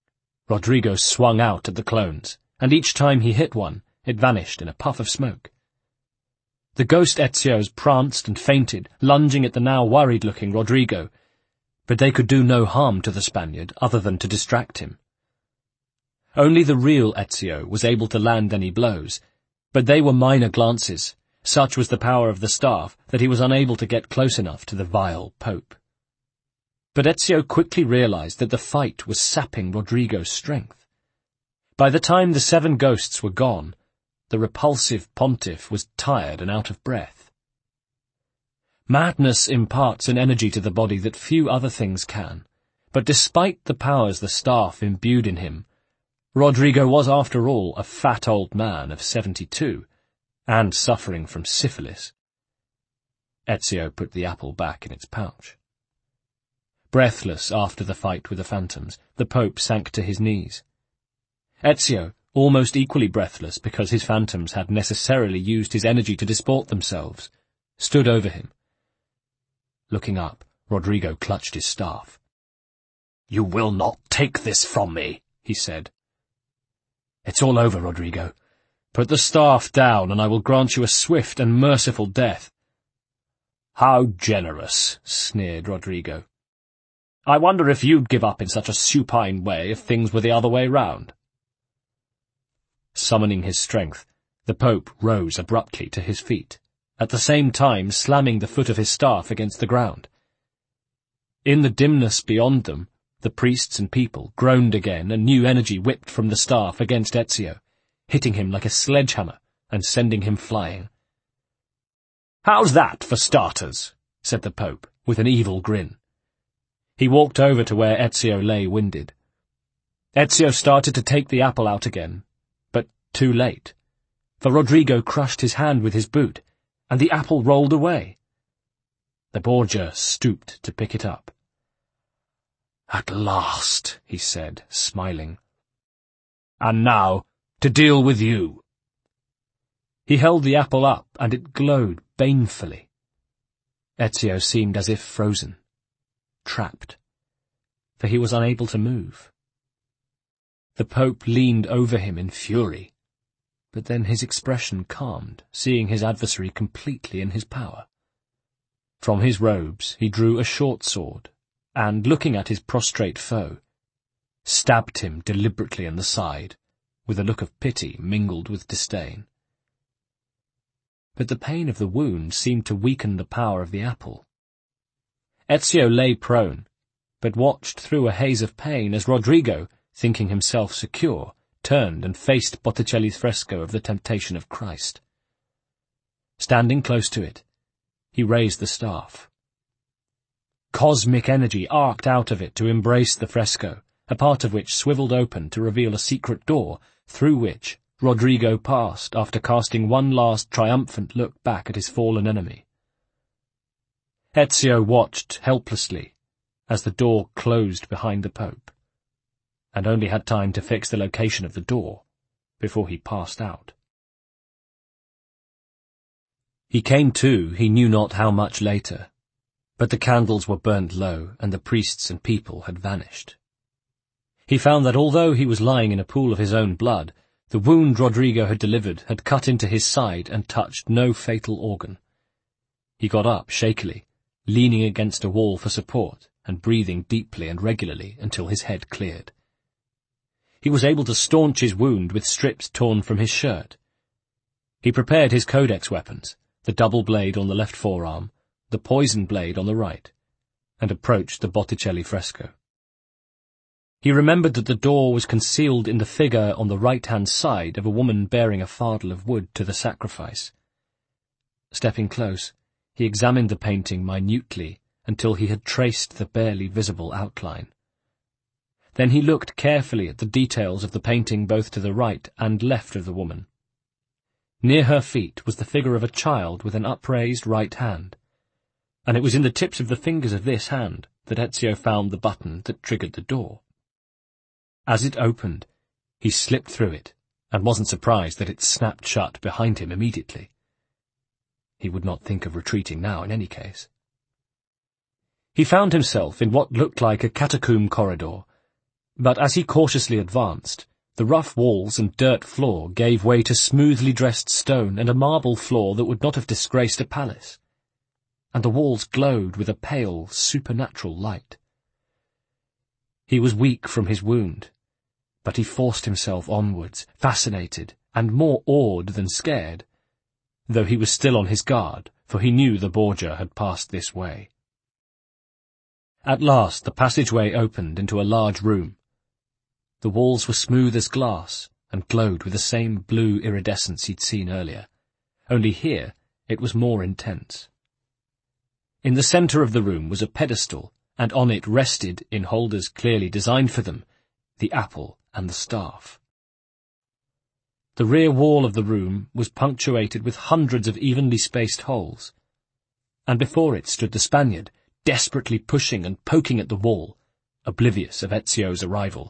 Rodrigo swung out at the clones, and each time he hit one, it vanished in a puff of smoke. The ghost Ezios pranced and feinted, lunging at the now worried-looking Rodrigo, but they could do no harm to the Spaniard other than to distract him. Only the real Ezio was able to land any blows, but they were minor glances. Such was the power of the staff that he was unable to get close enough to the vile Pope. But Ezio quickly realized that the fight was sapping Rodrigo's strength. By the time the 7 ghosts were gone, the repulsive pontiff was tired and out of breath. Madness imparts an energy to the body that few other things can, but despite the powers the staff imbued in him, Rodrigo was after all a fat old man of 72, and suffering from syphilis. Ezio put the apple back in its pouch. Breathless after the fight with the phantoms, the Pope sank to his knees. Ezio, almost equally breathless because his phantoms had necessarily used his energy to disport themselves, stood over him. Looking up, Rodrigo clutched his staff. "You will not take this from me," he said. "It's all over, Rodrigo. Put the staff down, and I will grant you a swift and merciful death." "How generous," sneered Rodrigo. "I wonder if you'd give up in such a supine way if things were the other way round." Summoning his strength, the Pope rose abruptly to his feet, at the same time slamming the foot of his staff against the ground. In the dimness beyond them, the priests and people groaned again, and new energy whipped from the staff against Ezio, hitting him like a sledgehammer and sending him flying. "How's that for starters?" said the Pope, with an evil grin. He walked over to where Ezio lay winded. Ezio started to take the apple out again, but too late, for Rodrigo crushed his hand with his boot, and the apple rolled away. The Borgia stooped to pick it up. "At last," he said, smiling. "And now, to deal with you." He held the apple up, and it glowed banefully. Ezio seemed as if frozen, trapped, for he was unable to move. The Pope leaned over him in fury, but then his expression calmed, seeing his adversary completely in his power. From his robes he drew a short sword, and, looking at his prostrate foe, stabbed him deliberately in the side, with a look of pity mingled with disdain. But the pain of the wound seemed to weaken the power of the apple. Ezio lay prone, but watched through a haze of pain as Rodrigo, thinking himself secure, turned and faced Botticelli's fresco of the Temptation of Christ. Standing close to it, he raised the staff. Cosmic energy arced out of it to embrace the fresco, a part of which swiveled open to reveal a secret door, through which Rodrigo passed after casting one last triumphant look back at his fallen enemy. Ezio watched helplessly as the door closed behind the Pope, and only had time to fix the location of the door before he passed out. He came to, he knew not how much later, but the candles were burnt low, and the priests and people had vanished. He found that although he was lying in a pool of his own blood, the wound Rodrigo had delivered had cut into his side and touched no fatal organ. He got up shakily, leaning against a wall for support, and breathing deeply and regularly until his head cleared. He was able to staunch his wound with strips torn from his shirt. He prepared his codex weapons, the double blade on the left forearm, the poison blade on the right, and approached the Botticelli fresco. He remembered that the door was concealed in the figure on the right-hand side of a woman bearing a fardel of wood to the sacrifice. Stepping close, he examined the painting minutely until he had traced the barely visible outline. Then he looked carefully at the details of the painting both to the right and left of the woman. Near her feet was the figure of a child with an upraised right hand, and it was in the tips of the fingers of this hand that Ezio found the button that triggered the door. As it opened, he slipped through it, and wasn't surprised that it snapped shut behind him immediately. He would not think of retreating now in any case. He found himself in what looked like a catacomb corridor, But as he cautiously advanced, the rough walls and dirt floor gave way to smoothly dressed stone and a marble floor that would not have disgraced a palace. And the walls glowed with a pale, supernatural light. He was weak from his wound, but he forced himself onwards, fascinated and more awed than scared, though he was still on his guard, for he knew the Borgia had passed this way. At last the passageway opened into a large room. The walls were smooth as glass and glowed with the same blue iridescence he'd seen earlier, only here it was more intense. In the centre of the room was a pedestal, and on it rested, in holders clearly designed for them, the apple and the staff. The rear wall of the room was punctuated with hundreds of evenly spaced holes, and before it stood the Spaniard, desperately pushing and poking at the wall, oblivious of Ezio's arrival.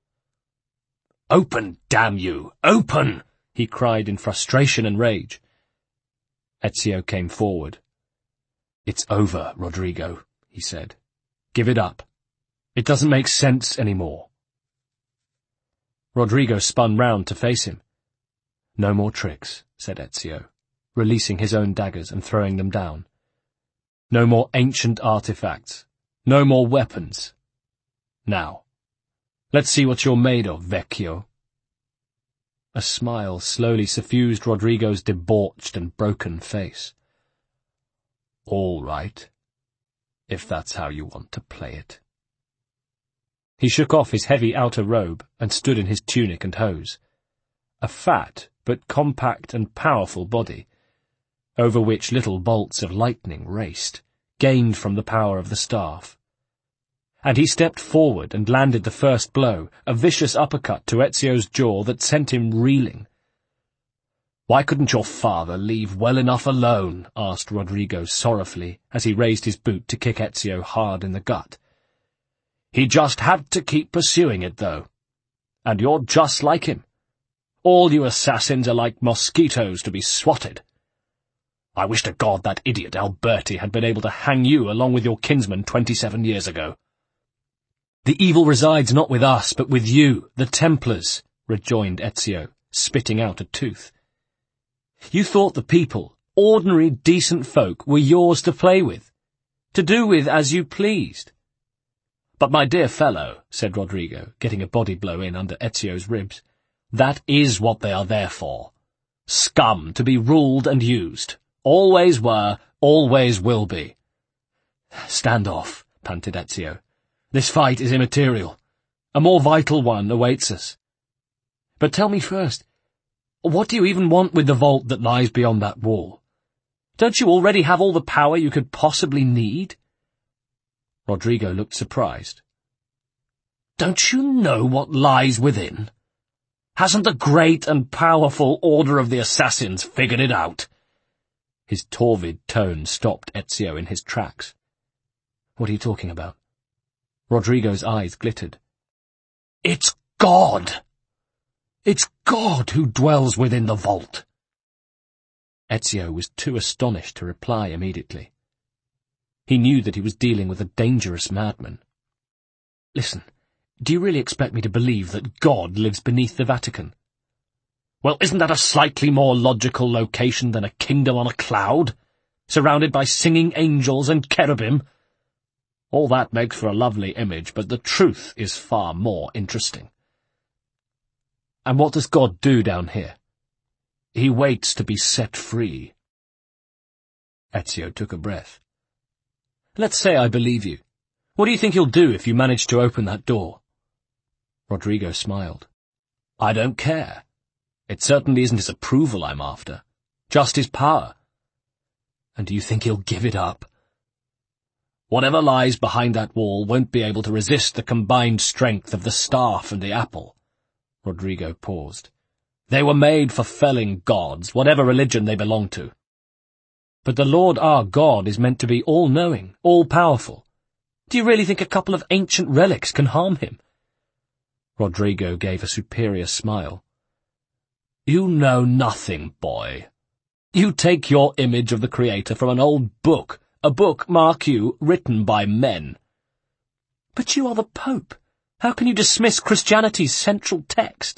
"Open, damn you! Open!" he cried in frustration and rage. Ezio came forward. "It's over, Rodrigo," he said. "Give it up. It doesn't make sense anymore." Rodrigo spun round to face him. "No more tricks," said Ezio, releasing his own daggers and throwing them down. "No more ancient artifacts. No more weapons. Now, let's see what you're made of, Vecchio." A smile slowly suffused Rodrigo's debauched and broken face. "All right, if that's how you want to play it." He shook off his heavy outer robe and stood in his tunic and hose. A fat but compact and powerful body, over which little bolts of lightning raced, gained from the power of the staff. And he stepped forward and landed the first blow, a vicious uppercut to Ezio's jaw that sent him reeling. "Why couldn't your father leave well enough alone?" asked Rodrigo sorrowfully, as he raised his boot to kick Ezio hard in the gut. "He just had to keep pursuing it, though. And you're just like him. All you assassins are like mosquitoes to be swatted. I wish to God that idiot Alberti had been able to hang you along with your kinsman 27 years ago." "The evil resides not with us, but with you, the Templars," rejoined Ezio, spitting out a tooth. "You thought the people, ordinary, decent folk, were yours to play with, to do with as you pleased." "But my dear fellow," said Rodrigo, getting a body blow in under Ezio's ribs, "that is what they are there for. Scum to be ruled and used. Always were, always will be." "Stand off," panted Ezio. "This fight is immaterial. A more vital one awaits us. But tell me first, what do you even want with the vault that lies beyond that wall? Don't you already have all the power you could possibly need?" Rodrigo looked surprised. "Don't you know what lies within? Hasn't the great and powerful Order of the Assassins figured it out?" His torvid tone stopped Ezio in his tracks. "What are you talking about?" Rodrigo's eyes glittered. "It's God! It's God who dwells within the vault." Ezio was too astonished to reply immediately. He knew that he was dealing with a dangerous madman. "Listen, do you really expect me to believe that God lives beneath the Vatican?" "Well, isn't that a slightly more logical location than a kingdom on a cloud, surrounded by singing angels and cherubim? All that makes for a lovely image, but the truth is far more interesting." "And what does God do down here?" "He waits to be set free." Ezio took a breath. "Let's say I believe you. What do you think he'll do if you manage to open that door?" Rodrigo smiled. "I don't care. It certainly isn't his approval I'm after. Just his power." "And do you think he'll give it up?" "Whatever lies behind that wall won't be able to resist the combined strength of the staff and the apple." Rodrigo paused. "They were made for felling gods, whatever religion they belong to." "But the Lord our God is meant to be all-knowing, all-powerful. Do you really think a couple of ancient relics can harm him?" Rodrigo gave a superior smile. "You know nothing, boy. You take your image of the Creator from an old book, a book, mark you, written by men." "But you are the Pope. How can you dismiss Christianity's central text?"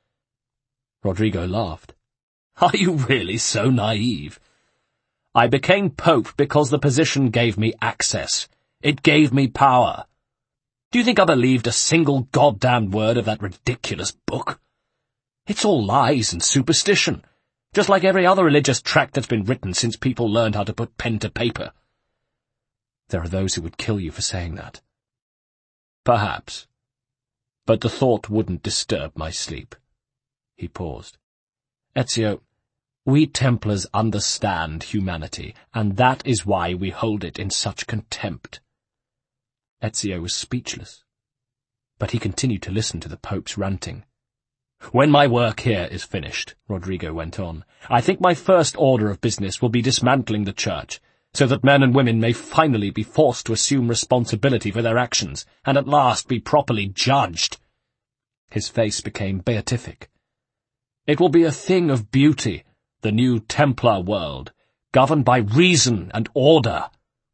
Rodrigo laughed. "Are you really so naive? I became Pope because the position gave me access. It gave me power. Do you think I believed a single goddamn word of that ridiculous book? It's all lies and superstition, just like every other religious tract that's been written since people learned how to put pen to paper." "There are those who would kill you for saying that." "Perhaps. But the thought wouldn't disturb my sleep." He paused. "Ezio, we Templars understand humanity, and that is why we hold it in such contempt." Ezio was speechless, but he continued to listen to the Pope's ranting. "When my work here is finished," Rodrigo went on, "I think my first order of business will be dismantling the Church, so that men and women may finally be forced to assume responsibility for their actions, and at last be properly judged." His face became beatific. "It will be a thing of beauty, the new Templar world, governed by reason and order."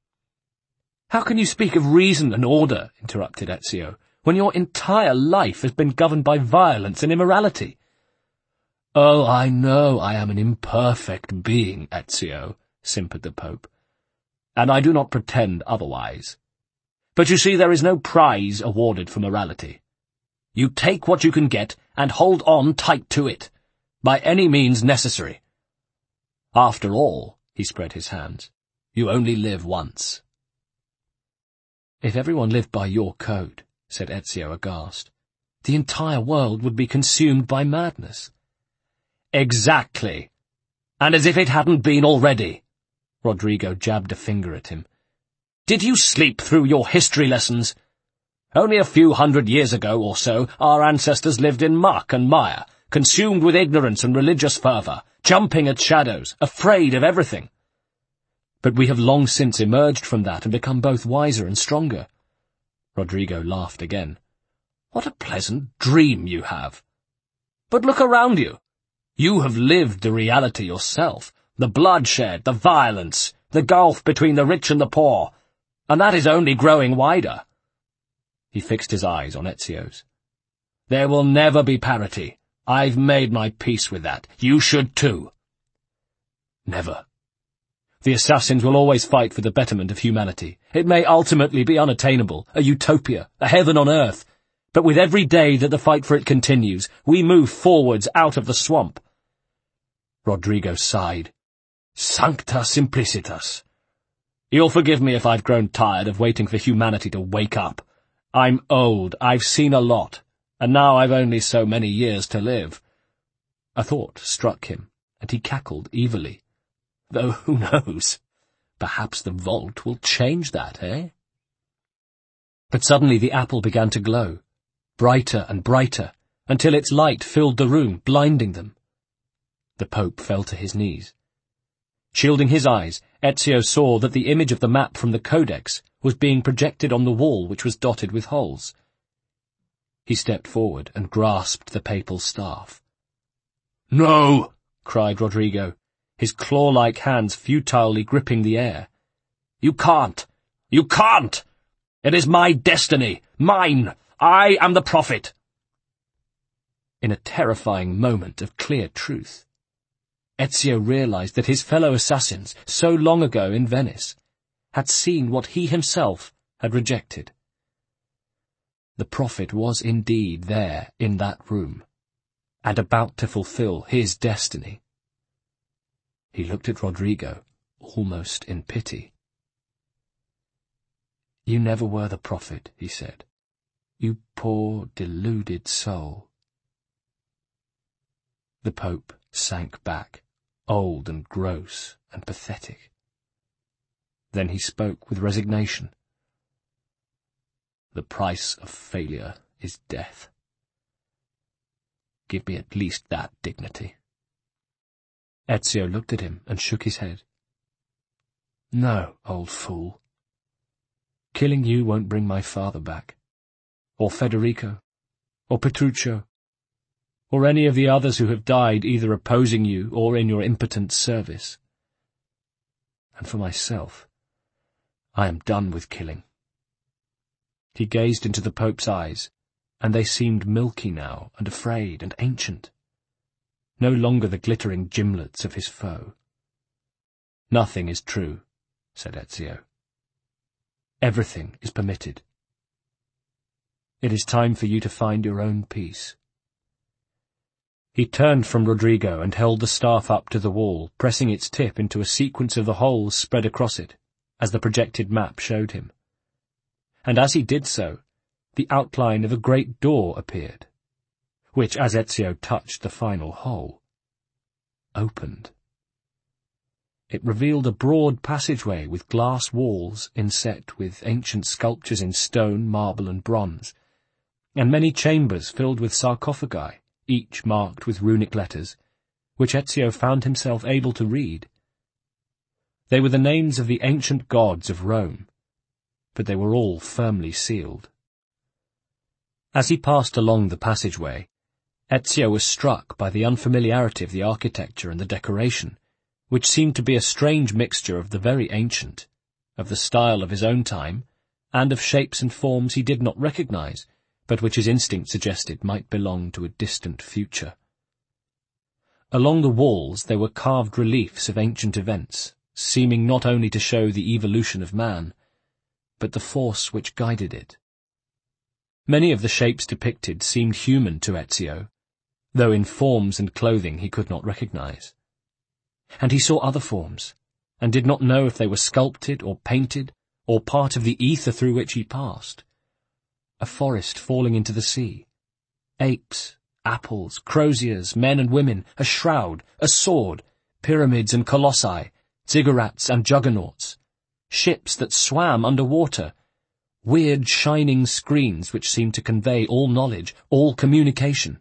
"How can you speak of reason and order," interrupted Ezio, "when your entire life has been governed by violence and immorality?" "Oh, I know I am an imperfect being, Ezio," simpered the Pope, "and I do not pretend otherwise. But you see, there is no prize awarded for morality. You take what you can get and hold on tight to it, by any means necessary. After all," he spread his hands, "you only live once." "If everyone lived by your code," said Ezio aghast, "the entire world would be consumed by madness." "Exactly. And as if it hadn't been already." Rodrigo jabbed a finger at him. "Did you sleep through your history lessons? Only a few 100 years ago or so, our ancestors lived in muck and mire, consumed with ignorance and religious fervour, jumping at shadows, afraid of everything. But we have long since emerged from that and become both wiser and stronger." Rodrigo laughed again. "What a pleasant dream you have! But look around you. You have lived the reality yourself, the bloodshed, the violence, the gulf between the rich and the poor, and that is only growing wider." He fixed his eyes on Ezio's. "There will never be parity. I've made my peace with that. You should too." "Never. The assassins will always fight for the betterment of humanity. It may ultimately be unattainable, a utopia, a heaven on earth, but with every day that the fight for it continues, we move forwards out of the swamp." Rodrigo sighed. "Sancta simplicitas. You'll forgive me if I've grown tired of waiting for humanity to wake up. I'm old, I've seen a lot, and now I've only so many years to live." A thought struck him, and he cackled evilly. "Though who knows? Perhaps the vault will change that, eh?" But suddenly the apple began to glow, brighter and brighter, until its light filled the room, blinding them. The Pope fell to his knees. Shielding his eyes, Ezio saw that the image of the map from the Codex was being projected on the wall, which was dotted with holes. He stepped forward and grasped the papal staff. "No!" cried Rodrigo, his claw-like hands futilely gripping the air. "You can't! You can't! It is my destiny! Mine! I am the prophet!" In a terrifying moment of clear truth, Ezio realized that his fellow assassins, so long ago in Venice, had seen what he himself had rejected. The prophet was indeed there in that room, and about to fulfill his destiny. He looked at Rodrigo, almost in pity. "You never were the prophet," he said. "You poor, deluded soul." The Pope sank back, old and gross and pathetic. Then he spoke with resignation. "The price of failure is death. Give me at least that dignity." Ezio looked at him and shook his head. "No, old fool. Killing you won't bring my father back, or Federico, or Petruccio, or any of the others who have died either opposing you or in your impotent service. And for myself, I am done with killing." He gazed into the Pope's eyes, and they seemed milky now, and afraid, and ancient. No longer the glittering gimlets of his foe. "Nothing is true," said Ezio. "Everything is permitted. It is time for you to find your own peace." He turned from Rodrigo and held the staff up to the wall, pressing its tip into a sequence of the holes spread across it, as the projected map showed him. And as he did so, the outline of a great door appeared, which, as Ezio touched the final hole, opened. It revealed a broad passageway with glass walls inset with ancient sculptures in stone, marble, and bronze, and many chambers filled with sarcophagi, each marked with runic letters, which Ezio found himself able to read. They were the names of the ancient gods of Rome, but they were all firmly sealed. As he passed along the passageway, Ezio was struck by the unfamiliarity of the architecture and the decoration, which seemed to be a strange mixture of the very ancient, of the style of his own time, and of shapes and forms he did not recognize, but which his instinct suggested might belong to a distant future. Along the walls there were carved reliefs of ancient events, seeming not only to show the evolution of man, but the force which guided it. Many of the shapes depicted seemed human to Ezio, though in forms and clothing he could not recognize. And he saw other forms, and did not know if they were sculpted or painted, or part of the ether through which he passed. A forest falling into the sea, apes, apples, croziers, men and women, a shroud, a sword, pyramids and colossi, ziggurats and juggernauts, ships that swam under water, weird shining screens which seemed to convey all knowledge, all communication.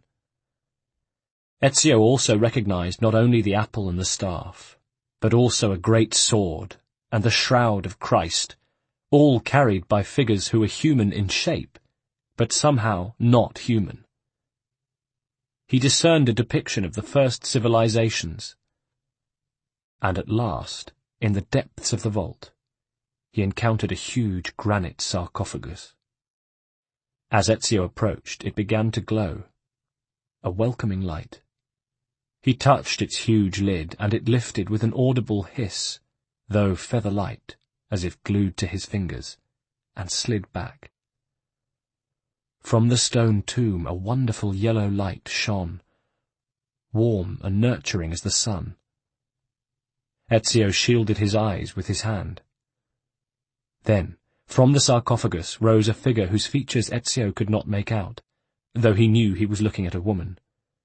Ezio also recognized not only the apple and the staff, but also a great sword and the shroud of Christ, all carried by figures who were human in shape, but somehow not human. He discerned a depiction of the first civilizations, and at last, in the depths of the vault, he encountered a huge granite sarcophagus. As Ezio approached, it began to glow, a welcoming light. He touched its huge lid, and it lifted with an audible hiss, though feather-light, as if glued to his fingers, and slid back. From the stone tomb a wonderful yellow light shone, warm and nurturing as the sun. Ezio shielded his eyes with his hand. Then, from the sarcophagus rose a figure whose features Ezio could not make out, though he knew he was looking at a woman.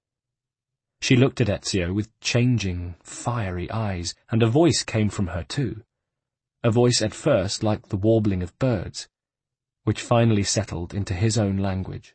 She looked at Ezio with changing, fiery eyes, and a voice came from her too, a voice at first like the warbling of birds, which finally settled into his own language.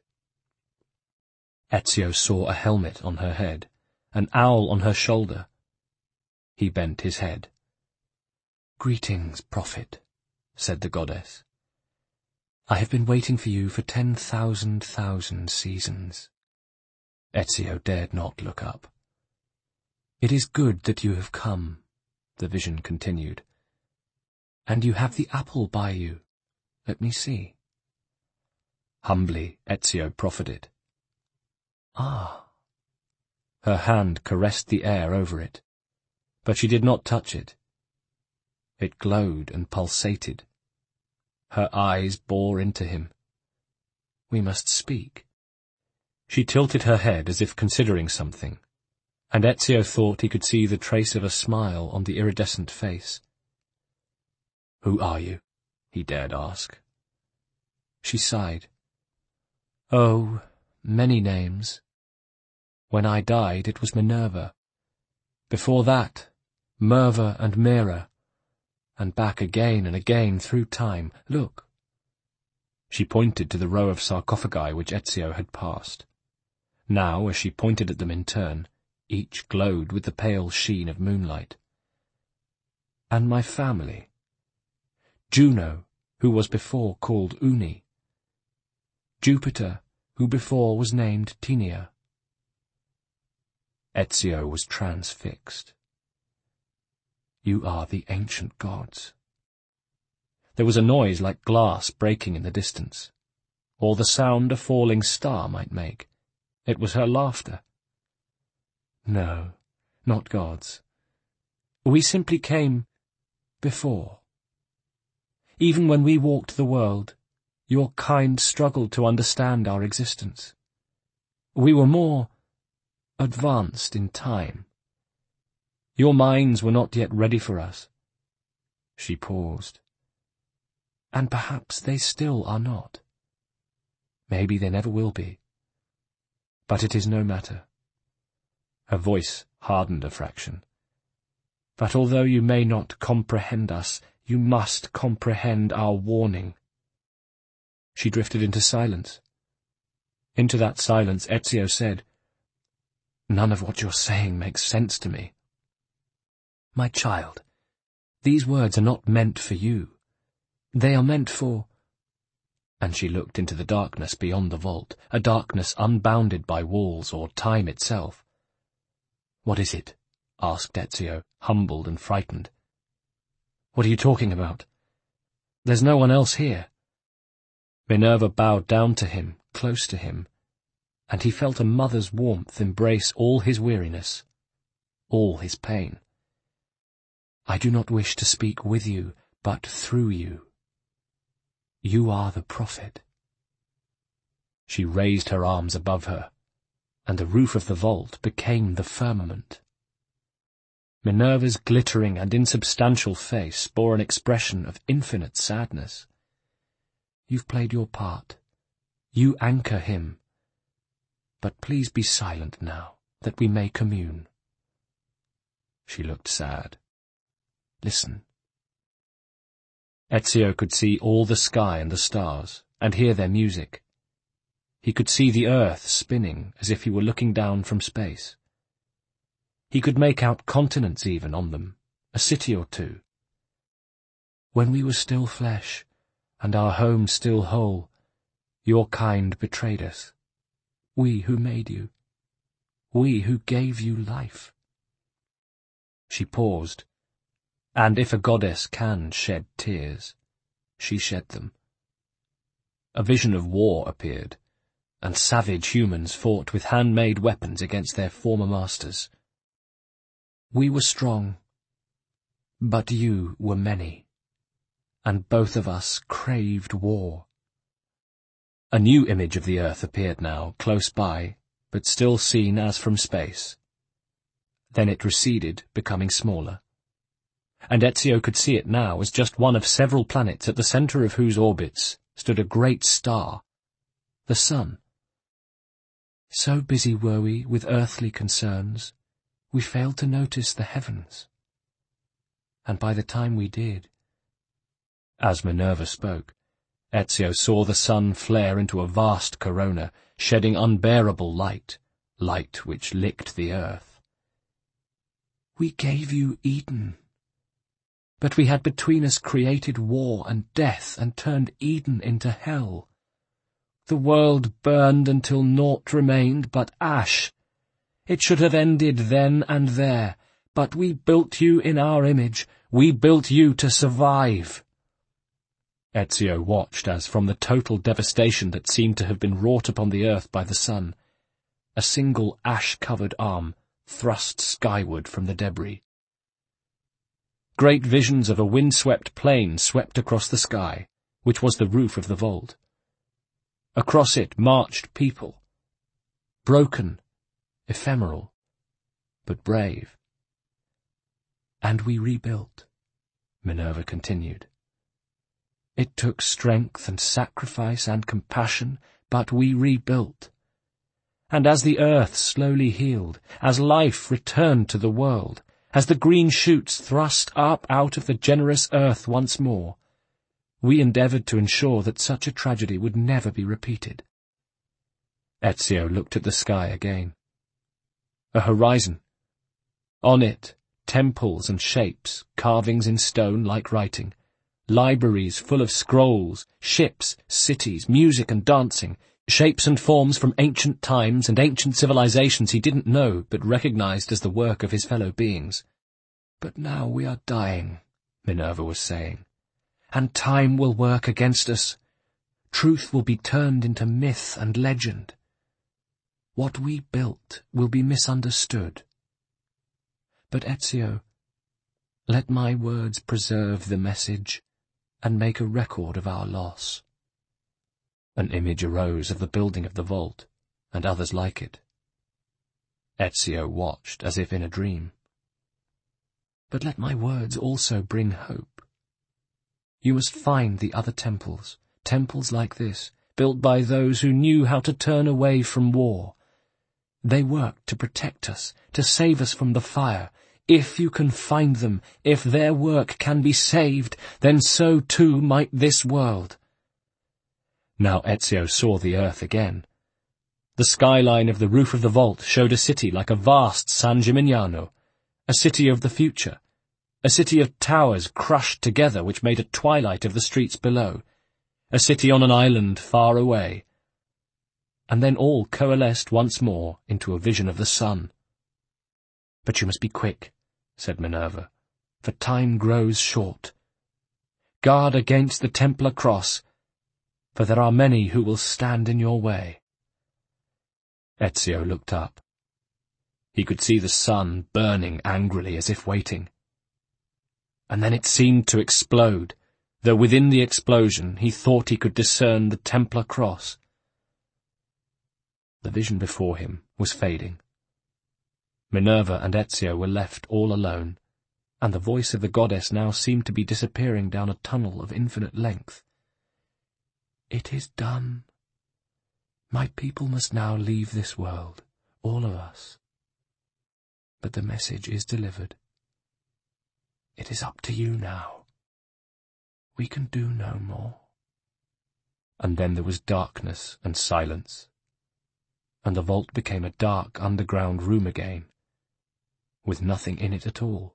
Ezio saw a helmet on her head, an owl on her shoulder. He bent his head. "Greetings, prophet," said the goddess. "I have been waiting for you for 10,000 seasons." Ezio dared not look up. "It is good that you have come," the vision continued. "And you have the apple by you. Let me see." Humbly, Ezio proffered it. "Ah." Her hand caressed the air over it, but she did not touch it. It glowed and pulsated. Her eyes bore into him. "We must speak." She tilted her head as if considering something, and Ezio thought he could see the trace of a smile on the iridescent face. "Who are you?" he dared ask. She sighed. "Oh, many names. When I died, it was Minerva. Before that, Merva and Mira, and back again and again through time. Look." She pointed to the row of sarcophagi which Ezio had passed. Now, as she pointed at them in turn, each glowed with the pale sheen of moonlight. "And my family. Juno, who was before called Uni. Jupiter, who before was named Tinia." Ezio was transfixed. "You are the ancient gods." There was a noise like glass breaking in the distance. or the sound a falling star might make. It was her laughter. No, not God's. We simply came before. Even when we walked the world, your kind struggled to understand our existence. We were more advanced in time. Your minds were not yet ready for us. She paused. And perhaps they still are not. Maybe they never will be. But it is no matter. Her voice hardened a fraction. But although you may not comprehend us, you must comprehend our warning. She drifted into silence. Into that silence, Ezio said, "None of what you're saying makes sense to me." "My child, these words are not meant for you. They are meant for—" And she looked into the darkness beyond the vault, a darkness unbounded by walls or time itself. "What is it?" asked Ezio, humbled and frightened. "What are you talking about? There's no one else here." Minerva bowed down to him, close to him, and he felt a mother's warmth embrace all his weariness, all his pain. "I do not wish to speak with you, but through you. You are the prophet." She raised her arms above her, and the roof of the vault became the firmament. Minerva's glittering and insubstantial face bore an expression of infinite sadness. "You've played your part. You anchor him. But please be silent now, that we may commune." She looked sad. "Listen." Ezio could see all the sky and the stars, and hear their music. He could see the earth spinning as if he were looking down from space. He could make out continents even on them, a city or two. "When we were still flesh, and our home still whole, your kind betrayed us. We who made you. We who gave you life." She paused, and if a goddess can shed tears, she shed them. A vision of war appeared, and savage humans fought with handmade weapons against their former masters. "We were strong, but you were many, and both of us craved war." A new image of the earth appeared now, close by, but still seen as from space. Then it receded, becoming smaller. And Ezio could see it now as just one of several planets at the center of whose orbits stood a great star, the sun. So busy were we with earthly concerns, we failed to notice the heavens. And by the time we did— As Minerva spoke, Ezio saw the sun flare into a vast corona, shedding unbearable light, light which licked the earth. "We gave you Eden. But we had between us created war and death and turned Eden into hell. The world burned until naught remained but ash. It should have ended then and there, but we built you in our image. We built you to survive." Ezio watched as, from the total devastation that seemed to have been wrought upon the earth by the sun, a single ash-covered arm thrust skyward from the debris. Great visions of a wind-swept plain swept across the sky, which was the roof of the vault. Across it marched people, broken, ephemeral, but brave. "And we rebuilt," Minerva continued. "It took strength and sacrifice and compassion, but we rebuilt. And as the earth slowly healed, as life returned to the world, as the green shoots thrust up out of the generous earth once more, we endeavored to ensure that such a tragedy would never be repeated." Ezio looked at the sky again. A horizon. On it, temples and shapes, carvings in stone like writing, libraries full of scrolls, ships, cities, music and dancing, shapes and forms from ancient times and ancient civilizations he didn't know but recognized as the work of his fellow beings. "But now we are dying," Minerva was saying, "and time will work against us. Truth will be turned into myth and legend. What we built will be misunderstood. But Ezio, let my words preserve the message and make a record of our loss." An image arose of the building of the vault, and others like it. Ezio watched as if in a dream. "But let my words also bring hope. You must find the other temples, temples like this, built by those who knew how to turn away from war. They worked to protect us, to save us from the fire. If you can find them, if their work can be saved, then so too might this world." Now Ezio saw the earth again. The skyline of the roof of the vault showed a city like a vast San Gimignano, a city of the future, a city of towers crushed together which made a twilight of the streets below, a city on an island far away. And then all coalesced once more into a vision of the sun. "But you must be quick," said Minerva, "for time grows short. Guard against the Templar cross, for there are many who will stand in your way." Ezio looked up. He could see the sun burning angrily as if waiting. And then it seemed to explode, though within the explosion he thought he could discern the Templar cross. The vision before him was fading. Minerva and Ezio were left all alone, and the voice of the goddess now seemed to be disappearing down a tunnel of infinite length. "It is done. My people must now leave this world, all of us. But the message is delivered. It is up to you now. We can do no more." And then there was darkness and silence, and the vault became a dark underground room again, with nothing in it at all.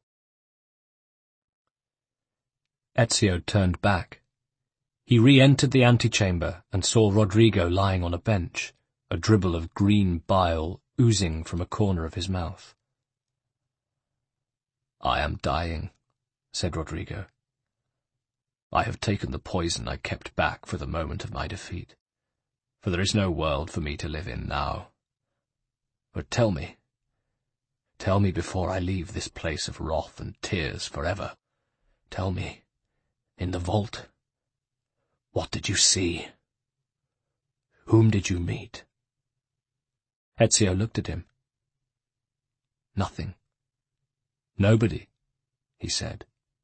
Ezio turned back. He re-entered the antechamber and saw Rodrigo lying on a bench, a dribble of green bile oozing from a corner of his mouth. "I am dying," said Rodrigo. "I have taken the poison I kept back for the moment of my defeat, for there is no world for me to live in now. But tell me before I leave this place of wrath and tears forever, tell me, in the vault, what did you see? Whom did you meet?" Ezio looked at him. "Nothing. Nobody," he said.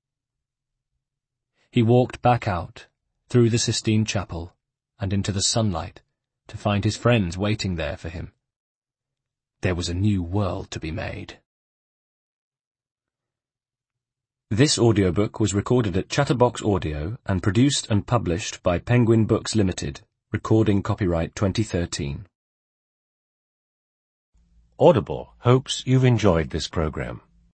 He walked back out, through the Sistine Chapel, and into the sunlight, to find his friends waiting there for him. There was a new world to be made. This audiobook was recorded at Chatterbox Audio and produced and published by Penguin Books Limited, recording copyright 2013. Audible hopes you've enjoyed this program.